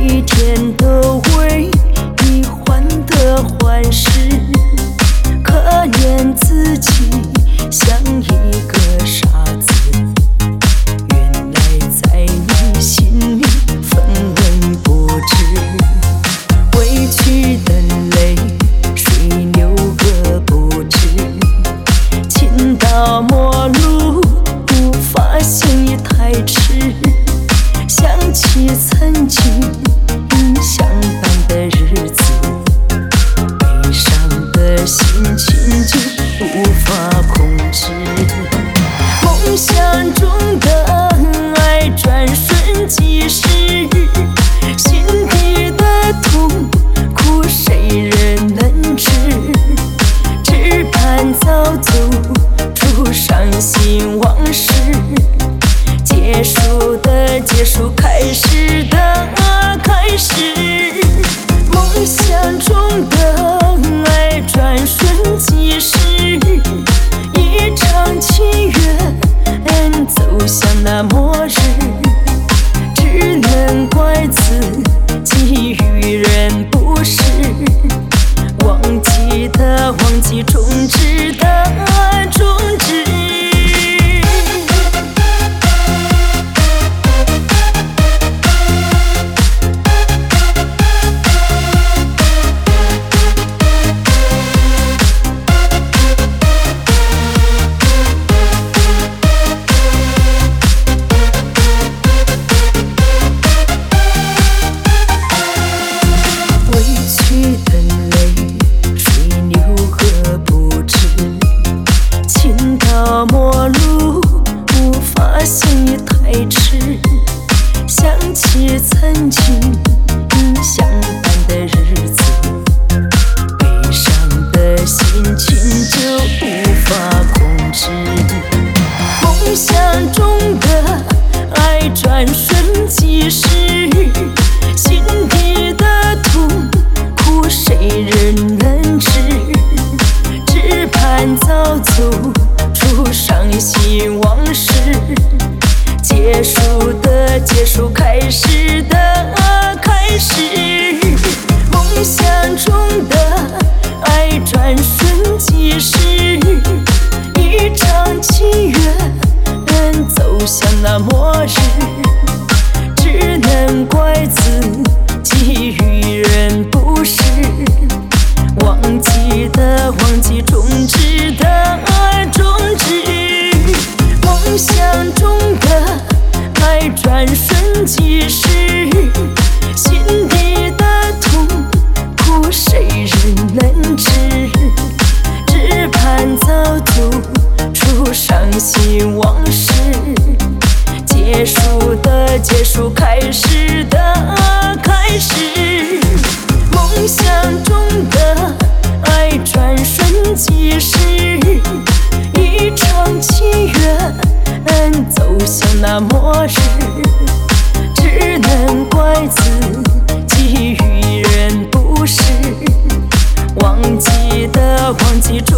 每天都为你患得患失，可怜自己像一个傻子。原来在你心里分文不值，委屈的泪水流个不止，情到末路无法心已太迟，想起曾经印象般的日子，悲伤的心情就无法控制。梦想中的爱转瞬即逝，心底的痛苦谁人能知？只盼早走出伤心往事，结束的结束，开始的开始。梦想中的爱转瞬即逝，一场情缘走向那末日，只能怪自己与人不识，忘记的忘记，终止的终止。末路无法心已太迟，想起曾经印象般的日子，悲伤的心情就无法控制。梦想中的爱转瞬即逝，心底的痛苦谁人能知？只盼早走出伤心往事，结束的结束，开始的开始。梦想中的爱转瞬即逝，一场情缘走向那末日，只能怪自己与人不识，忘记的忘记，终止的终止。梦想中的爱转瞬即逝，心底的痛苦谁人能知？只盼早走出伤心往事，结束的结束，开始的开始。梦想中的爱转瞬即逝，一场情缘走向那末日，只能怪自己与人不识，忘记的忘记。